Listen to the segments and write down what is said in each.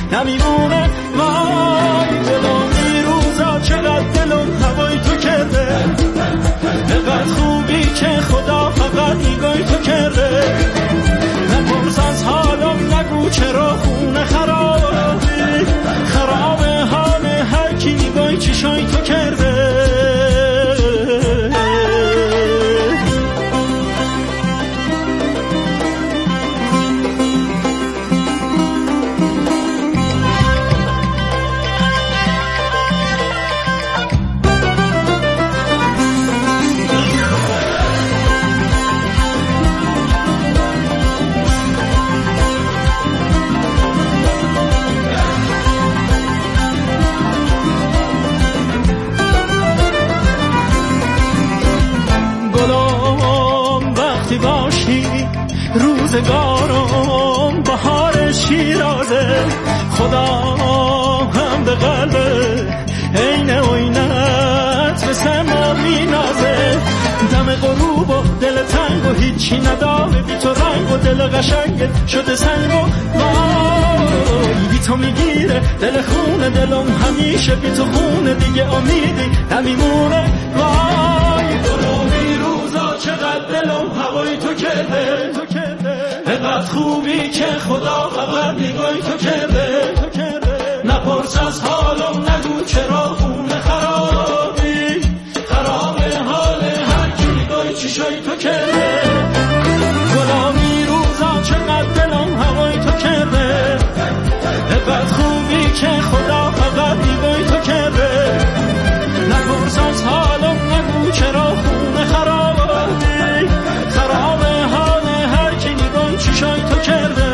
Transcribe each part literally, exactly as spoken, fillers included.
نمیمونه. وای دلم این روزا چقدر دلم هوای تو کرده، نقدر خوبی که خدا فقط نگاهی تو کرده. نپرس از حالم، نگو چرا خونه خرابی، خراب حال هر کی نگاهی چشای تو کرده. روزگارم بهار شیرازه، خدا هم به قلبه عین عینت به سما مینازه. دم غروب و دل تنگ و هیچی نداره بی تو رنگ و دل قشنگت شده سنگ و وای بی تو میگیره دل خونه دلم همیشه بی تو خونه دیگه امیدی نمیمونه. وای دلم روزا چقدر دلم هوای تو کرده، نقدر خوبی که خدا فقط نگاهی تو کرده. نپرس از حالم، نگو چرا خونه خرابی، خراب حال هر کی نگاهی چشای تو کرده. غلامی روزا چقدر دلم هوای تو کرده، نقدر خوبی که خدا فقط نگاهی تو کرده. نپرس از حالم، نگو چرا خونه خرابی، خراب حال هر کی نگاهی چشای تو کرده.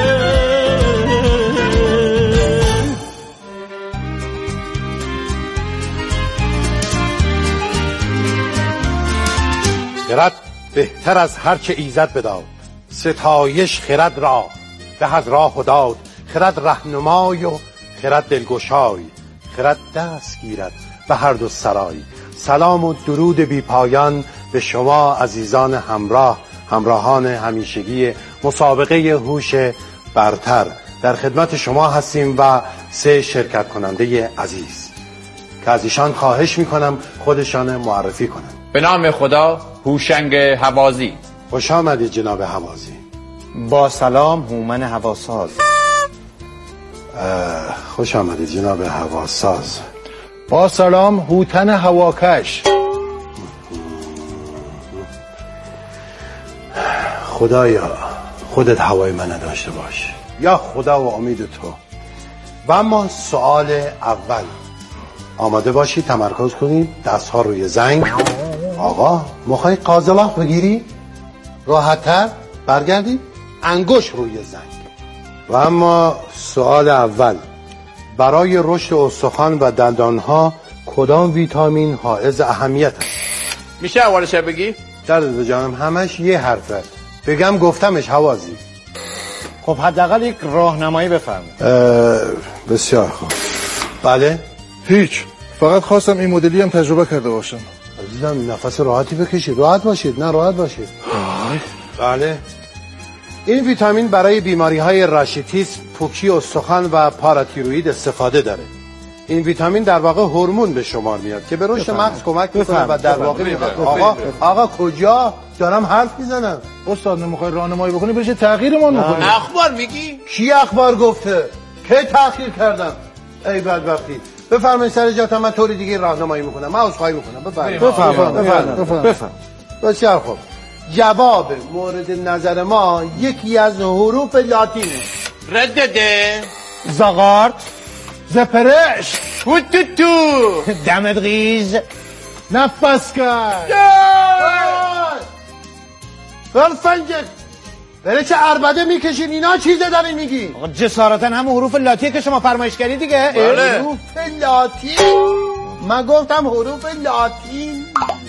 خرد بهتر از هر چه ایزد بداد، ستایش خرد را به از راه داد. خرد رهنمای و خرد دلگشای، خرد دست گیرد به هر دو سرای. سلام و درود بی پایان به شما عزیزان همراه، همراهان همیشگی مسابقه هوش برتر. در خدمت شما هستیم و سه شرکت کننده عزیز که از ایشان خواهش میکنم خودشان معرفی کنند. به نام خدا، هوشنگ هوازی. خوش آمدید جناب هوازی. با سلام، هومن هواساز. خوش آمدید جناب هواساز. با سلام، هوتن هواکش. خدایا خودت هوای من نداشته باش، یا خدا و امید تو. و اما سوال اول، آماده باشید، تمرکز کنید، دست ها روی زنگ. آقا میخوای قازلاق بگیری؟ راحت‌تر برگردید، انگوش روی زنگ. و اما سوال اول، برای رشد استخوان و دندانها کدام ویتامین حائز اهمیت است؟ میشه اولش بگی؟ درد جانم همش یه حرفه، بگم گفتمش هوازی. خب حداقل یک راهنمایی بفرمایید. بسیار خوب. بله؟ هیچ، فقط خواستم این مدلی هم تجربه کرده باشم. عزیزم نفس راحتی بکشید، راحت باشید. نه راحت باشید. بله. این ویتامین برای بیماری های راشیتیسم، پوکی استخوان و پاراتیروئید استفاده داره. این ویتامین در واقع هورمون به شمار میاد که به رشد مغز کمک میکنه و در واقع میاد. آقا آقا کجا دارم حرف میزنم؟ استاد نمیخوای راهنمایی بکنی بشه تغییرمون میکنی. اخبار میگی؟ کی اخبار گفته؟ کی تأخیر کردم؟ ای بدبختی. بفرمایید سر جاتم، من طوری دیگه راهنمایی میکنم. من عذرخواهی میکنم. بفرمایید. بفرمایید. بفرمایید. بسیار خوب. جواب مورد نظر ما یکی از حروف لاتینه. ردده، زاغارد، زپرش، توتوتو، دمت غیز، نفس کرد. فرفنجک بره چه عربده میکشین؟ اینا چیزه داری میگی؟ آقا جسارتا هم حروف لاتینه که شما فرمایش کردید دیگه. بله. حروف لاتین؟ من گفتم حروف لاتین.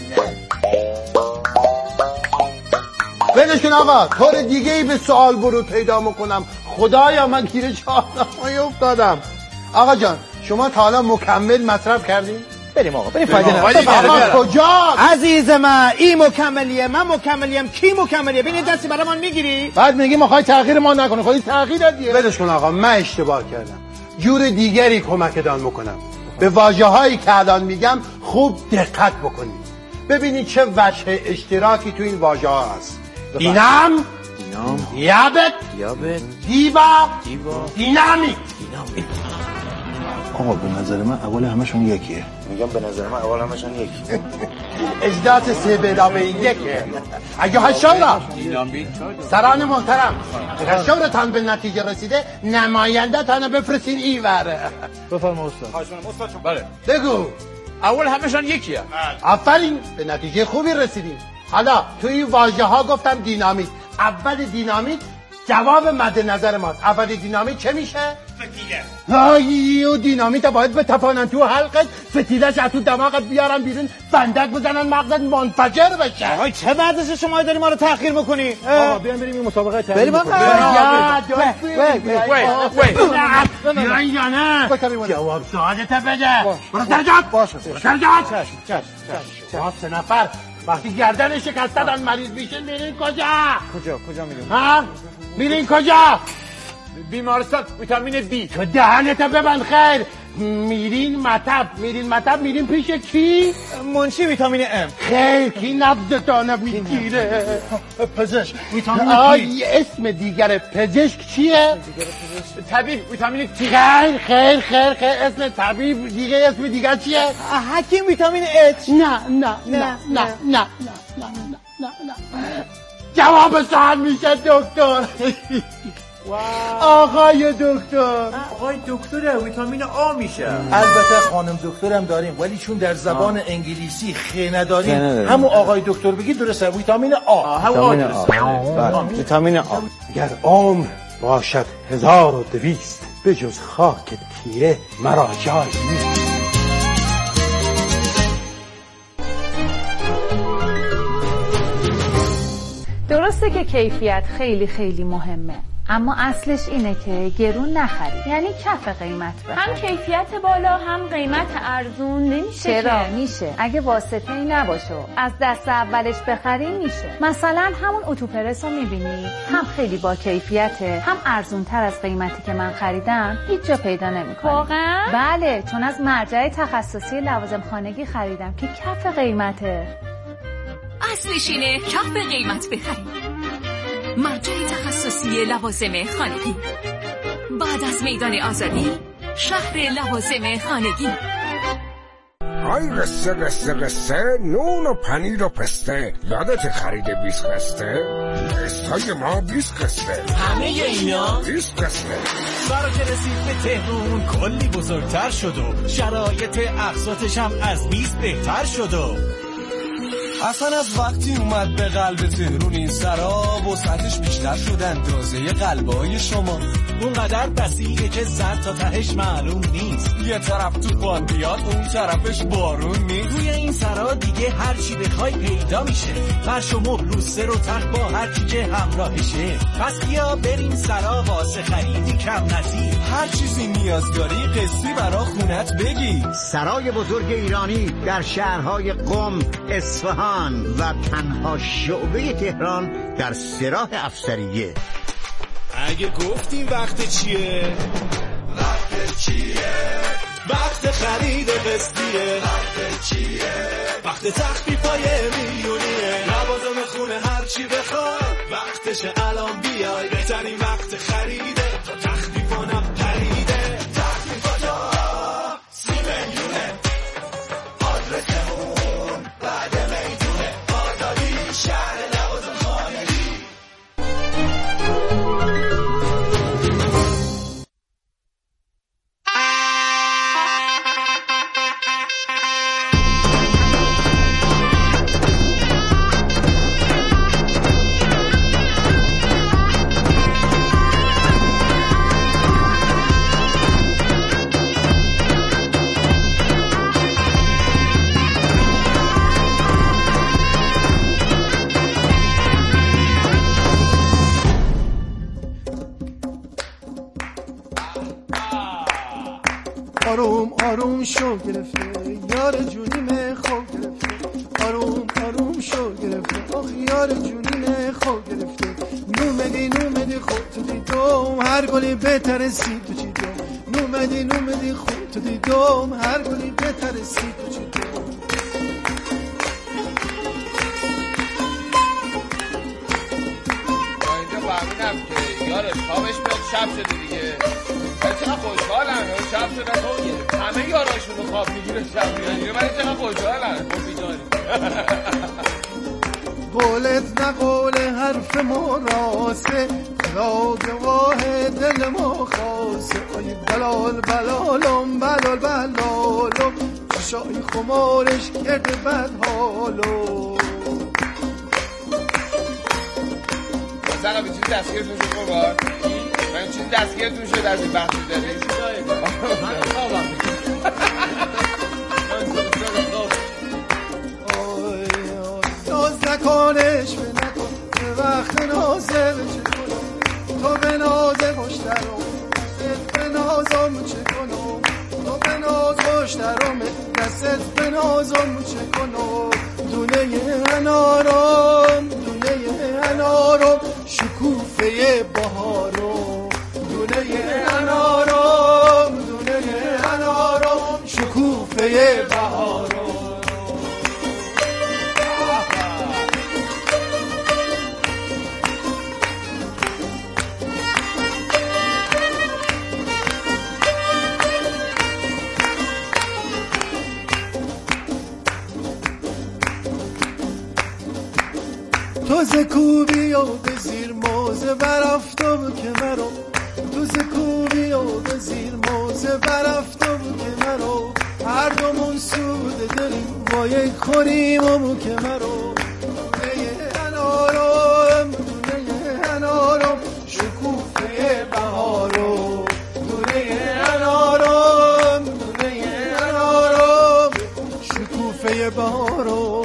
ولش کن آقا، طور دیگه ای به سوال برو پیدا میکنم. خدایا من گیر چهارنمایی افتادم. آقا جان شما تا حالا مکمل مصرف کردین؟ بریم آقا بریم فایده نداره. آقا کجا؟ عزیز من این مکملیه، من مکملیم، کی مکملیه؟ ببین دستی برای من میگیری؟ بعد میگی میخوای تغییر ما نکنه، خودی تغییر دادی. ولش کن آقا، من اشتباه کردم، جور دیگری کمکتان میکنم. به واژه‌هایی که الان میگم خوب دقت بکنید، ببینید چه وجه اشتراکی تو این واژه‌ها هست. دینام، دینام، دیابت، دیابت، دیبا، دیبا، دینامیک. دینامیک. آقا به نظر من اول همشون یکیه. میگم به نظر من اول همشون یکیه. اجداد سه به علاوه یکه. اگه هشورا سران محترم، هشورتان به نتیجه رسیده، نماینده تانه بفرستین این وره. بفرما استاد. بله. بگو. اول همشان یکیه. آفرین، به نتیجه خوبی رسیدیم. حالا توی واژه ها گفتم دینامیت. اول دینامیت جواب مد نظر ماست. اول دینامیت چه میشه؟ فتیله. آیو دینامیت باید به تفانن تو حلقت، فتیلش از تو دماغت بیارن بیرون، فندک بزنن مغزت منفجر بشه. آقای چه ورزش شما داری ما رو تأخیر میکنی؟ آقا بیان بریم این مسابقه تحریم بریم آقا. بیان یا نه؟ جواب سوالت بده. برو سرجات. باشه. سرجات. چشم چشم چشم. ما سه نفر وقتی گردن شکستن مریض میشه میرین کجا؟ کجا کجا میریم؟ ها؟ میرین کجا؟ بیمارستان ویتامین دی. تو دهنت ببند خیر. میرین مطب، میرین مطب، میرین پیش کی؟ منشی ویتامین ام. خیر کی نبضتانه میگیره؟ پزشک ویتامین آی اسم دیگر پزشک چیه؟ طبیب ویتامین تی. خیر خیر خیر خیر اسم طبیب دیگه، اسم دیگر چیه؟ حکیم ویتامین اچ. نه نه نه نه نه نه نه نه نه. جواب سوال میشه دکتر. آقای دکتر. آقای دکتر ویتامین آ میشه. البته خانم دکترم داریم، ولی چون در زبان آه. انگلیسی خ نداریم، همون آقای دکتر بگید درسته. ویتامین آ. همون آ. ویتامین آ. اگر عمر باشد هزار و دویست، به جز خاک تیره مرا جای نیست. درسته که کیفیت خیلی خیلی مهمه، اما اصلش اینه که گرون نخرید، یعنی کف قیمت بخرید. هم کیفیت بالا هم قیمت ارزون نمیشه. چرا؟ میشه. اگه واسطه ای نباشه از دست اولش بخریم میشه. مثلا همون اتوپرس رو میبینی، هم خیلی با کیفیته، هم ارزون تر از قیمتی که من خریدم هیچ جا پیدا نمیکنی. واقعا؟ بله، چون از مرجع تخصصی لوازم خانگی خریدم که کف قیمته. اصلش اینه کف قیمت بخرید. مرجع تخصصی لوازم خانگی، بعد از میدان آزادی، شهر لوازم خانگی. های قصه قصه قصه، نون و پنیر و پسته، یادت خرید بیس قصه؟ قصه ما بیس قصه، همه اینا بیس قصه. برا که رسید به تهرون کلی بزرگتر شد و شرایط اقساطش هم از بیس بهتر شد و اصلا از وقتی اومد به قلب تهرون این سرا وسعتش بیشتر شد اندازه قلبای شما. اونقدر بسیعه که سر تا تهش معلوم نیست. یه طرف تو بان بیاد اون طرفش بارون نیست. روی این سرا دیگه هر چی بخوای پیدا میشه. فرش و مبل و سر و تخت با هر چی که همراهشه. پس بیا بریم سرا واسه خریدی کم نظیر. هر چیزی نیاز داری قصی برا خونت بگی. سرای بزرگ ایرانی در شهرهای قم، اصفهان و تنها شعبه تهران در سراح افسریه. اگه گفتیم وقت چیه؟ وقت چیه؟ وقت خرید قسطیه. وقت چیه؟ وقت تخفیفای میلیونیه. لوازم خونه هر چی بخوای وقتشه الان بیای. بهترین وقت خریده تا تخفیفانم خریده. تخفیفاتا سی میلیونه. آدرسمون بعد میدونه آزادی شهر لوازم خانگی. آروم آروم شو گرفته یار جونیم خو گرفته آروم آروم شو گرفته آخ یار جونیم خو گرفته نومدی نومدی خود تو دیدم هر گلی بهتر سی تو چی دم نومدی نومدی خود تو دیدم هر گلی بهتر سی تو چی دم اینجا فهمیدم که یارش خوابش میاد شب شده دیگه چقدر خوشحالن شب شدن خوب همه یاراشون رو خواب میگیره شب میگیره من چقدر خوشحالن خوب بیداری قولت نه قول حرف ما راسته خدا گواه دل ما خواسته آی بلال بلالم بلال بلالم چشای خمارش کرده بد حالو مثلا به چیز دستگیرتون شد قربان من چیز دستگیرتون شد از این بحث داره من خوابم ناز نکنش به نکن به وقت نازه چه کنم تو به نازه خوشترم دستت به نازم چه کنم تو به ناز خوشترم دستت به نازم چه کنم دونه انارم دونه انارم شکوفه بهارم دونه انارم دونه انارم شکوفه بهارم تو زکوبی و به زیر موزه برافتم که مرو تو زکوبی و به زیر موزه برافتم که مرو هر دومون سود دلیم با یک خوریم و که مرو دونه انارم دونه انارم شکوفه بهارم دونه انارم دونه انارم شکوفه بهارم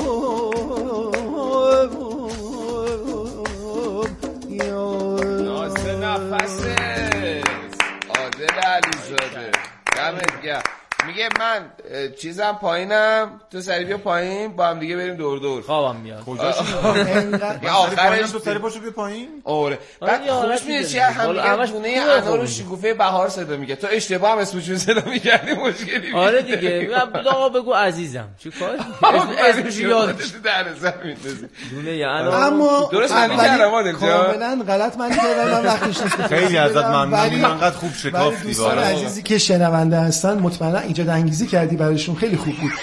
میگه من چیزم پایینم تو سری بیا پایین با هم دیگه بریم دور دور خوابم میاد کجاش آخرش تو سری پاشو بیا پایین آره بعد خوش میاد چیه هم دونه انار و شکوفه بهار صدا میگه تو اشتباه هم اسمشون صدا میگردی مشکلی آره دیگه آقا بگو عزیزم چیکار اسمش یادش در زمین دونه انار اما درست میگردم کاملا غلط من کردم وقتش خیلی ازت ممنونم انقدر خوب شکافتی دوستان عزیزی که شنونده هستن مطمئنا ایجاد انگیزی کردی برایشون خیلی خوب بود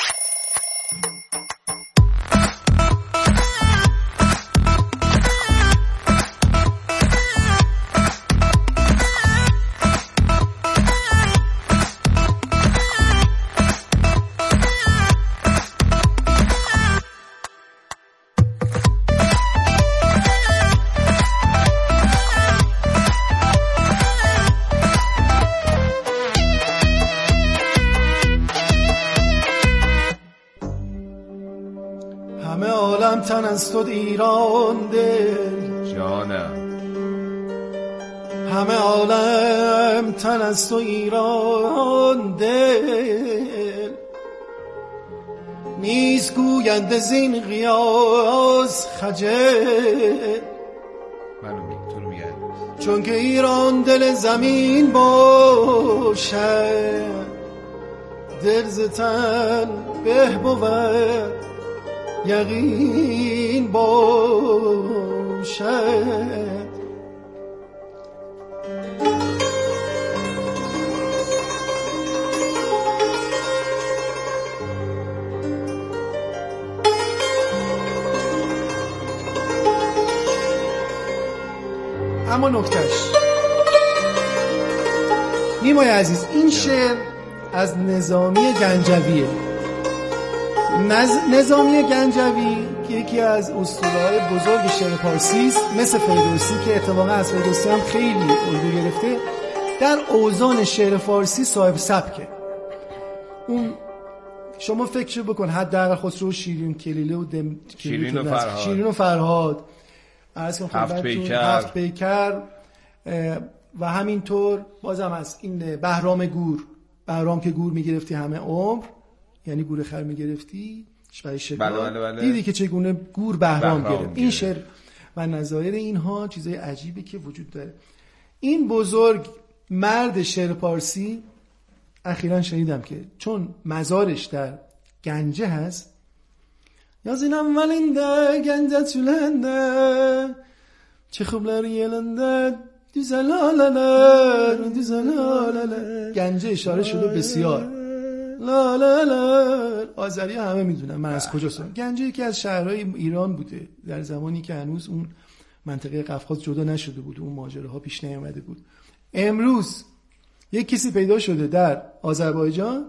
تن از تو ایران دل جانم همه عالم تن از تو ایران دل نیست گویند زین قیاس خجل منو میگم تو رو میگم چون که ایران دل زمین باشه دل ز تن به بود یقین باشد اما نکتهش نیمای عزیز این شعر از نظامی گنجویه. نز... نظامی گنجوی که یکی از اسطوره‌های بزرگ شعر پارسی است، مثل فردوسی که اتفاقا از فردوسی هم خیلی الگو گرفته، در اوزان شعر فارسی صاحب سبکه. اون شما فکر بکن حداقل خسرو و شیرین کلیله و دم... شیرین و فرهاد شیرین و فرهاد هفت پیکر هفت پیکر و همینطور بازم از این بهرام گور بهرام که گور میگرفتی همه عمر، یعنی گور خر میگرفتی برای شکار، بله بله بله. دیدی که چگونه گور بهرام, بهرام گرفت. این شعر و نظایر اینها چیزای عجیبی که وجود داره. این بزرگ مرد شعر پارسی اخیراً شنیدم که چون مزارش در گنجه هست، یازینم ولنده گنجه چولنده چه خوبلر یلنده دیزلالالا دیزلالالا، گنجه اشاره شده بسیار لا لا لا. آذری همه میدونن من از کجا سنم. گنجه یکی از شهرهای ایران بوده در زمانی که هنوز اون منطقه قفقاز جدا نشده بود، اون ماجراها پیش نیامده بود. امروز یک کسی پیدا شده در آذربایجان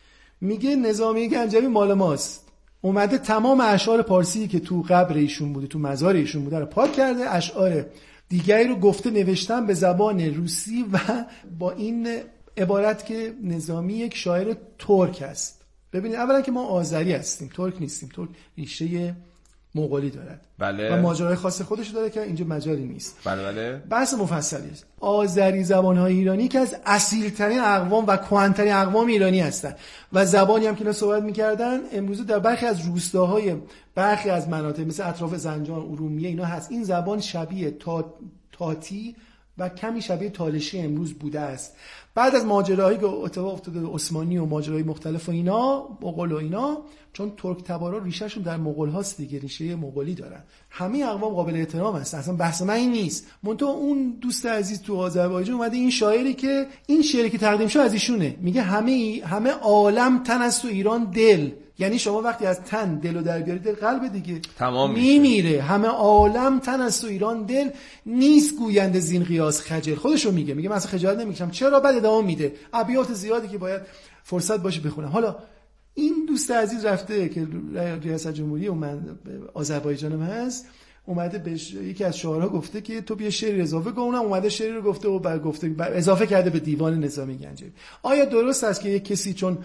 میگه نظامی گنجوی مال ماست، اومده تمام اشعار پارسی که تو قبر ایشون بوده، تو مزار ایشون بوده رو پاک کرده، اشعار دیگری رو گفته نوشتن به زبان روسی و با این عبارت که نظامی یک شاعر ترک است. ببینید اولا که ما آذری هستیم، ترک نیستیم. ترک ریشه مغولی دارد بله. و ماجرای خاص خودش داره که اینجا مجالی نیست. بله بله. بحث مفصلی است. آذری زبان‌های ایرانی که از اصیل‌ترین اقوام و کهن‌ترین اقوام ایرانی هستند و زبانی هم که اینا صحبت می‌کردن امروزه در برخی از روستاهای برخی از مناطق مثل اطراف زنجان، ارومیه اینا هست. این زبان شبیه تا تاتی و کمی شبیه تالشی امروز بوده است. بعد از ماجراهایی که اتفاق افتاده عثمانی و ماجراهای مختلف و اینا، مغول و اینا، چون ترک تبارا ریشهشون در مغول هاست دیگه، ریشه مغولی دارن، همه اقوام قابل احترام هستن، اصلا بحث من این نیست. منتها اون دوست عزیز تو آذربایجان اومده این شاعری که این شعری که تقدیم شد از ایشونه، میگه همه همه عالم تن است و ایران دل. یعنی شما وقتی از تن دلو در بیاری، دل قلب دیگه تمام میمیره. همه عالم تن است و ایران دل، نیست گوینده زین قیاس خجل. خودشو میگه، میگه من اصلا خجالت نمیکشم. چرا؟ بعد ادامه میده ابیات زیادی که باید فرصت باشه بخونم. حالا این دوست عزیز رفته که ریاست جمهوری اومد آذربایجان هم هست، اومده به یکی از شاعرها گفته که تو بیا شعری اضافه کن، اونم اومده شعری رو گفته و بعد گفته اضافه کرده به دیوان نظامی گنجوی. آیا درست است که یک کسی چون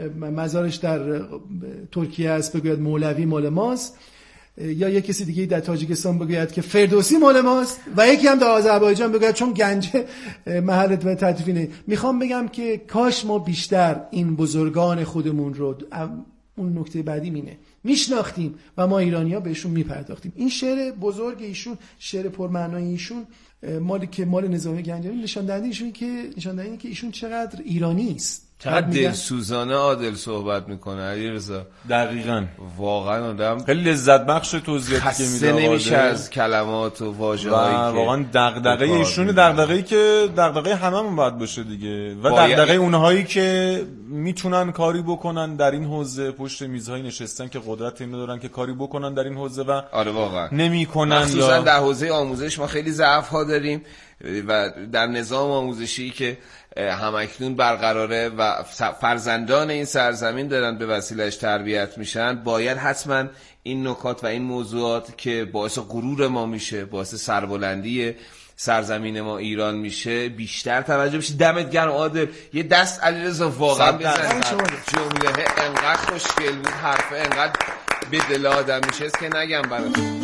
مزارش در ترکیه است بگوید مولوی مال ماست، یا یک کسی دیگه در تاجیکستان بگوید که فردوسی مال ماست و یکی هم در آذربایجان بگوید چون گنجه محل تدفینه؟ میخوام بگم که کاش ما بیشتر این بزرگان خودمون رو، اون نکته بعدی مینه، میشناختیم و ما ایرانی‌ها بهشون میپرداختیم. این شعر بزرگ ایشون، شعر پرمعنای ایشون، مالی که مال نظامی گنجوی، نشان دهنده ایشون که نشان دهنده که ایشون چقدر ایرانی است، چقدر دلسوزانه عادل صحبت میکنه علیرضا. دقیقاً واقعا آدم خیلی لذت بخش توضیحاتی که میده، خسته نمیشه از کلمات و واژه‌هایی که واقعا دغدغه ایشون، دغدغه‌ای که دغدغه هممون باید باشه دیگه، و دغدغه اونهایی که میتونن کاری بکنن در این حوزه، پشت میزهای نشستن که قدرت اینو دارن که کاری بکنن در این حوزه و آره واقعا نمیکنن. مخصوصا یا در حوزه آموزش ما خیلی ضعف ها داریم و در نظام آموزشی که همکنون برقراره و فرزندان این سرزمین دارن به وسیلهش تربیت میشن، باید حتما این نکات و این موضوعات که باعث غرور ما میشه، باعث سربلندی سرزمین ما ایران میشه، بیشتر توجه بشه. دمت گرم عادل، یه دست علیرضا واقعا بزن. جمله انقدر خوشگل بود، حرفه انقدر به دل آدم میشه که نگم براتون.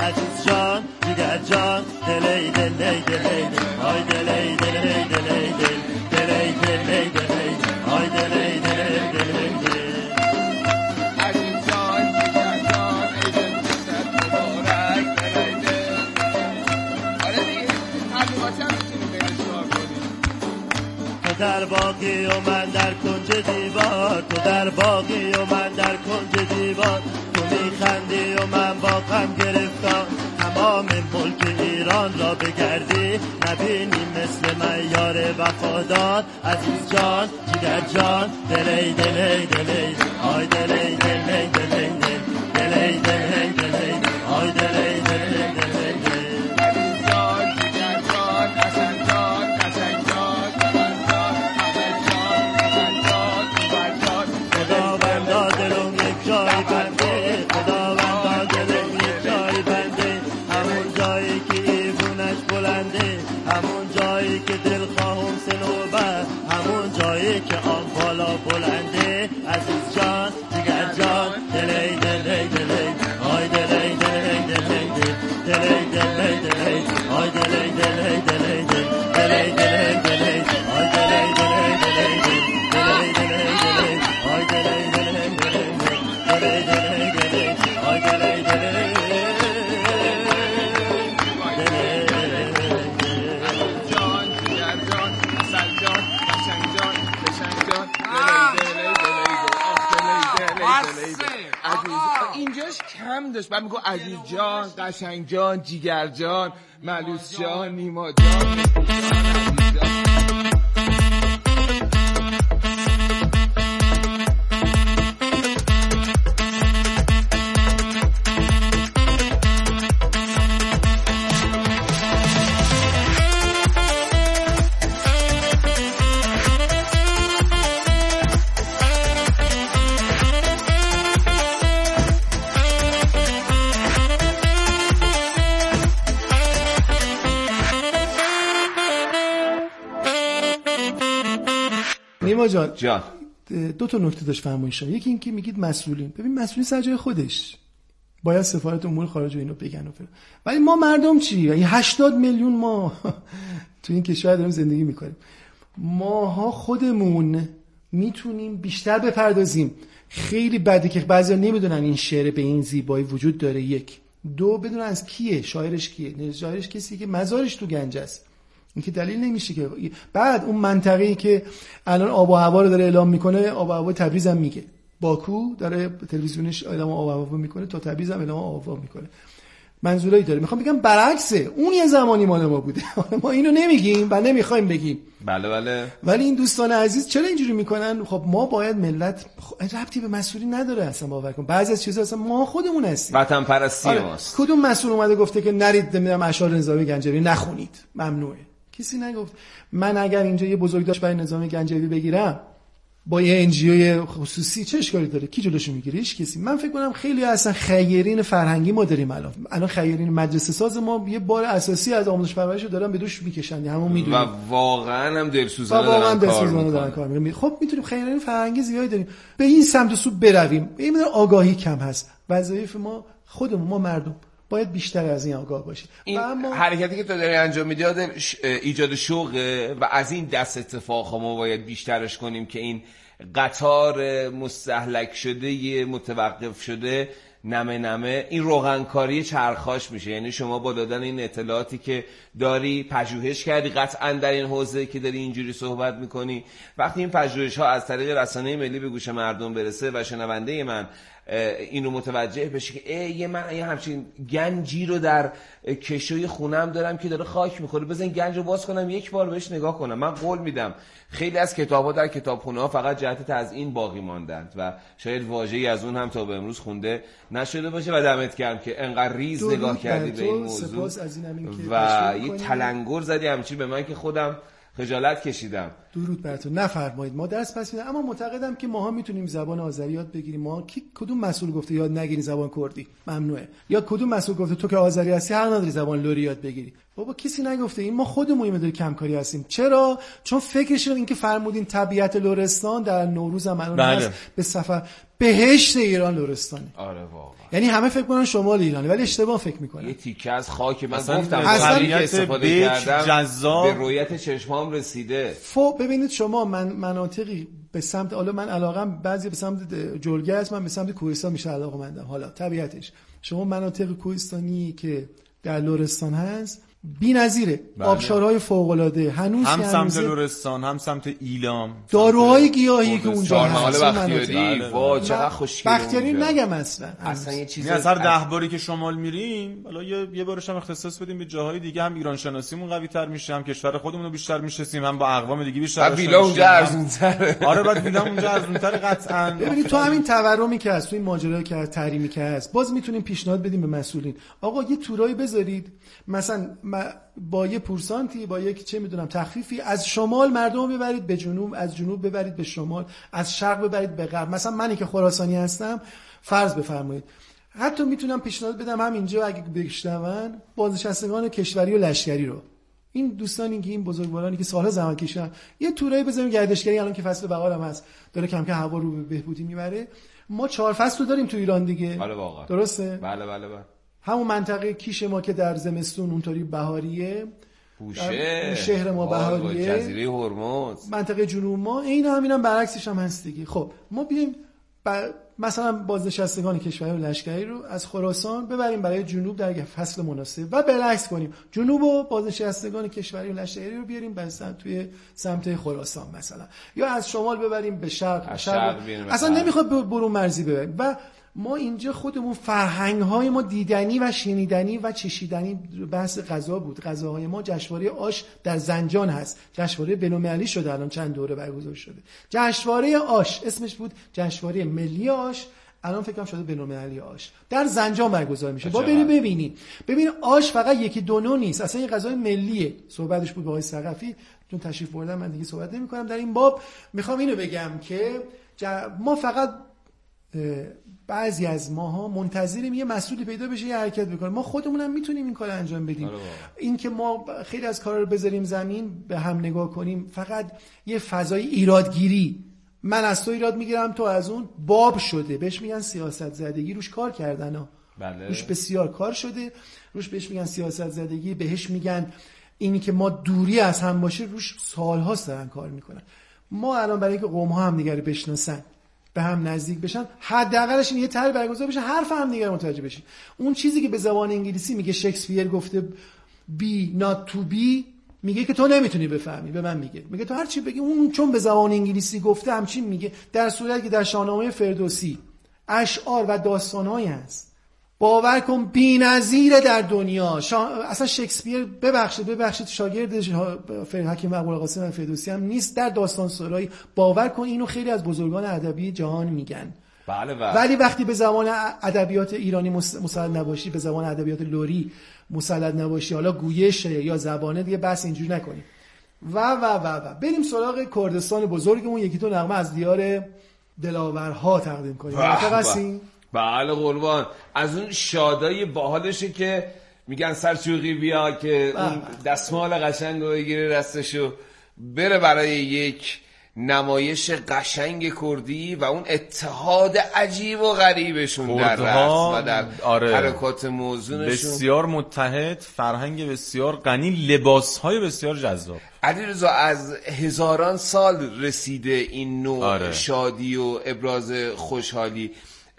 عزیز جان جگر جان دلی دلی دلی دل آی دلی دلی دلی دل دلی دلی دلی آی دلی دلی دلی دل عزیز جان جگر جان ای دل جنت مبارک دلی دل. آره دیگه حقیقتا میتونیم بین شعار کنیم. تو در باقی و من در کنج دیوار، تو در باقی و من در کنج دیوار، تو میخندی و من با غم گرفتار، تمام ملک ایران را بگردی نبینی مثل من یار وفادار. عزیز جان جگر جان دلی دلی دلی آی دلی دلی دلی دل دلی دلی دلی آی دلی دلی دلی دل عزیز جان جگر جان حسن جان قشنگ جان جان جان حسن جان حسن جان جان جان خداوندا دلم یک جای بنده، خداوندا دلم یک جای بنده، همون جایی که ایوونش بلنده، همون جایی که دل خواهم سنوبر، همون جایی که آن بالا بلنده. عزیز جان جگر جان دلی دلی دلی آی دلی دلی دلی دل دلی دلی دلی آی دلی دلی دلی دل دلی دلی دلی آی دلی دلی دلی دل دلی دلی دلی آی دلی دلی دلی دل دلی دلی دلی آی دلی دلی جان جگر جان حسن جان قشنگ جان قشنگ جان دلی دلی دلی آخ دلی دلی دلی عزیز اینجاش کم داشت. بعد میگو عزیز جان قشنگ جان جیگر جان ملوس جان نیما جان عزیز جان. نیما جان جان دو تا نکته داشت فرمایش. یکی این که میگید مسئولین، ببین مسئولین سر جای خودش باید سفارت امور خارجه اینو بگن و فلان، ولی ما مردم چی؟ یعنی هشتاد میلیون ما تو این کشور داریم زندگی میکنیم، ماها خودمون میتونیم بیشتر بپردازیم. خیلی بده که بعضیا نمیدونن این شعر به این زیبایی وجود داره. یک دو بدونن از کیه، شاعرش کیه. شاعرش کسی که مزارش تو گنج است. این که دلیل نمیشه که بعد اون منطقه‌ای که الان آب و هوا رو داره اعلام میکنه، آب و هوا تبریز هم میگه، باکو داره تلویزیونش اعلام آب و هوا میکنه، تا تبریز هم اعلام آب و هوا میکنه. منظورایی داره. میخوام بگم برعکسه، اون یه زمانی مال ما بوده. ما اینو نمیگیم و نمیخوایم بگیم. بله بله. ولی این دوستان عزیز چرا اینجوری میکنن؟ خب ما باید ملت ربطی به مسئولی نداره اصلا، باور کن. بعضی از چیزا اصلا ما خودمون هستیم. وطن پرستی آره. ماست. کدوم مسئول اومده گفته که نرید نمیدونم اشعار نظامی گنجوی نخونید، ممنوعه؟ کسی نگفت. من اگر اینجا یه بزرگداشت برای نظام گنجوی بگیرم با یه انجیو خصوصی چه اشکالی داره؟ کی جلوشو میگیره؟ هیچ کسی. من فکر کنم خیلی اصلا خیرین فرهنگی ما داریم الان. الان خیرین مدرسه ساز ما یه بار اساسی از آموزش پرورش رو دارن به دوش میکشن، همون میدونیم. و واقعا هم دلسوزانه دارن, دارن, دارن, دارن کار میکنن. خب میتونیم خیرین فرهنگی زیادی داریم. به این سمت و سو برویم. این مقدار آگاهی کم هست. وظایف ما خودمون، ما مردم باید بیشتر از این آگاه باشیم. این اما حرکتی که تو داری انجام میدی ایجاد شوقه و از این دست اتفاقا ما باید بیشترش کنیم که این قطار مستهلک شده متوقف شده نمه نمه این روغنکاری چرخاش میشه. یعنی شما با دادن این اطلاعاتی که داری پژوهش کردی قطعا در این حوزه که داری اینجوری صحبت میکنی، وقتی این پژوهش ها از طریق رسانه ملی به گوش مردم برسه و شنونده من این رو متوجه بشه که ای یه من یه همچین گنجی رو در کشوی خونم دارم که داره خاک میخوره، بزن گنج رو باز کنم یک بار بهش نگاه کنم. من قول میدم خیلی از کتاب‌ها در کتابخونه‌ها فقط جهت تزیین باقی ماندند و شاید واژه‌ای از اون هم تا به امروز خونده نشده باشه. و دمت گرم که انقدر ریز نگاه کردی به این موضوع و یه تلنگر زدی همچین به من که خودم خجالت کشیدم. درود بر تو. نفرمایید ما درس پس میدیم، اما معتقدم که ماها میتونیم زبان آذری یاد بگیریم. ما کی کدوم مسئول گفته یاد نگیری زبان کردی؟ ممنوعه. یا کدوم مسئول گفته تو که آذری هستی حق نداری زبان لری یاد بگیری؟ بابا کسی نگفته. این ما خودمون یه مقدار کمکاری هستیم. چرا؟ چون فکرش این که فرمودین طبیعت لرستان در نوروز هم الان هست به سفر بهشت ایران لرستانه. آره واقعا. یعنی همه فکر کنن شمال ایرانه ولی اشتباه فکر میکنن. یه تیکه از خاک من اصلا گفتم اصلا که استفاده کردم جذاب به رویت چشمام رسیده. فو ببینید شما من مناطقی به سمت، حالا من علاقم بعضی به سمت جلگه است، من به سمت کوهستان میشه علاقه‌مندم. حالا طبیعتش شما مناطق کوهستانی که در لرستان هست بی‌نظیره. بله. آبشارهای فوق‌العاده هنوز هم هنوز سمت لرستان هم سمت ایلام، داروهای گیاهی که اونجا هست. بختیاری وا چقدر خوشگله. بختیاری نگم اصلا اصلا یه چیزی از هر ده باری که شمال میریم حالا یه یه بارش هم اختصاص بدیم به جاهای دیگه، هم ایران شناسیمون قوی تر میشه، هم کشور خودمون رو بیشتر میشناسیم، هم با اقوام دیگه بیشتر آشنا میشیم. ویلا اونجا ارزان‌تره. آره بعد ویلا اونجا ارزان‌تره قطعاً. ببینید تو همین تورمی که هست، تو این ماجرایی که تحریمی که هست، باز میتونیم پیشنهاد بدیم به مسئولین. آقا یه تورایی بذارید مثلا با یه پورسانتی، با یک چه میدونم تخفیفی، از شمال مردم ببرید به جنوب، از جنوب ببرید به شمال، از شرق ببرید به غرب. مثلا منی که خراسانی هستم فرض بفرمایید، حتی میتونم پیشنهاد بدم همینجا اگه بشنون بازنشستگان کشوری و لشکری رو، این دوستانی که این بزرگوارانی که سالها زحمت کشیدن، یه تورایی بذاریم گردشگری. الان که فصل بهار هم هست داره کم کم هوا رو به بهبودی میبره. ما چهار فصل رو داریم تو ایران دیگه. بله واقعا. درسته؟ بله بله بله. همون منطقه کیش ما که در زمستون اونطوری بهاریه، بوشهر شهر ما بهاریه، جزیره هرمز، منطقه جنوب ما این همینم هم برعکسش هم هست دیگه. خب ما بیایم ب... مثلا بازنشستگان کشوری و لشکری رو از خراسان ببریم برای جنوب در فصل مناسب و بالعکس کنیم، جنوب و بازنشستگان کشوری و لشکری رو بیاریم به سمت توی سمت خراسان مثلا، یا از شمال ببریم به شرق. شرق اصلا نمیخواد برون مرزی ببریم. و ما اینجا خودمون فرهنگ‌های ما دیدنی و شنیدنی و چشیدنی، بحث غذا بود. غذاهای ما جشنواره آش در زنجان هست، جشنواره بین‌المللی شده، الان چند دوره برگزار شده. جشنواره آش اسمش بود جشنواره ملی آش، الان فکر کنم شده بین‌المللی آش، در زنجان برگزار میشه. با بری ببینی ببین آش فقط یکی دو نوع نیست، اصلا یه غذای ملیه. صحبتش بود با آقای ثقفی، چون تشریف بردن من دیگه صحبت نمی‌کنم در این باب. میخوام اینو بگم که ما فقط بعضی از ماها منتظریم یه مسئولی پیدا بشه یه حرکت بکنه. ما خودمون هم میتونیم این کارو انجام بدیم. این که ما خیلی از کارا رو بذاریم زمین، به هم نگاه کنیم، فقط یه فضای ایرادگیری، من از تو ایراد میگیرم تو از اون، باب شده. بهش میگن سیاست زدگی، روش کار کردن ها. بله. روش بسیار کار شده، روش بهش میگن سیاست زدگی، بهش میگن اینی که ما دوری از هم باشه، روش سال‌هاست دارن کار میکنن. ما الان برای اینکه قوم‌ها هم دیگه رو بشناسن، به هم نزدیک بشن، حداقلش این یه طرح برگزار بشه، حرف هم دیگه متوجه بشین. اون چیزی که به زبان انگلیسی میگه شکسپیر گفته be not to be، میگه که تو نمیتونی بفهمی، به من میگه میگه تو هر چی بگی، اون چون به زبان انگلیسی گفته همچین میگه. در صورتی که در شاهنامه فردوسی اشعار و داستان‌هایی هست باور کن بی‌نظیره در دنیا. شا... اصلا شکسپیر ببخشید ببخشید شاگرد حکیم ابوالقاسم فردوسی هم نیست در داستان سرایی. باور کن اینو خیلی از بزرگان ادبی جهان میگن. بله بله. ولی وقتی به زبان ادبیات ایرانی مسلط نباشی، به زبان ادبیات لری مسلط نباشی، حالا گویش یا زبانه، دیگه بس اینجوری نکنیم. و و و و بریم سراغ کردستان بزرگمون، یکی تو نغمه از دیار دلاورها تقدیم کنیم. متوجهی؟ بله قربان. از اون شادای باحالشه که میگن سرچوقی بیا که اون دستمال قشنگ رو بگیره دستشو بره برای یک نمایش قشنگ کردی و اون اتحاد عجیب و غریبشون در رقص و در آره. حرکات موزونشون بسیار متحد، فرهنگ بسیار غنی، لباسهای بسیار جذاب. علیرضا از هزاران سال رسیده این نوع آره. شادی و ابراز خوشحالی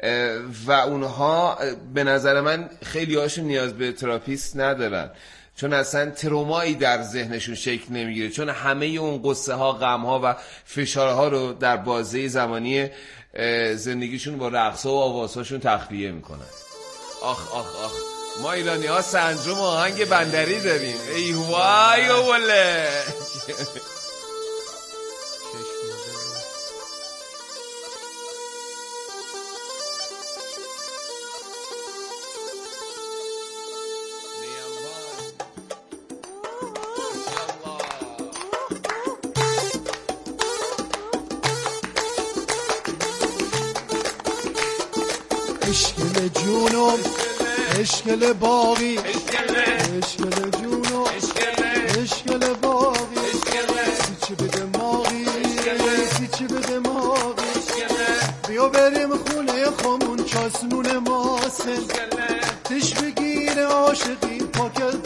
و اونها به نظر من خیلی هاشون نیاز به تراپیست ندارن، چون اصلا ترومایی در ذهنشون شکل نمیگیره، چون همه اون قصه ها، غم ها و فشارها رو در بازه زمانی زندگیشون با رقص و آوازهاشون تخلیه میکنن. آخ آخ آخ ما ایرانی ها سندروم آهنگ بندری داریم. ای وای اوله. اشکل جونم اشکل باقی اشکل جونم اشکل باقی سیچی به دماغی سیچی به دماغی بیا بریم خون خاک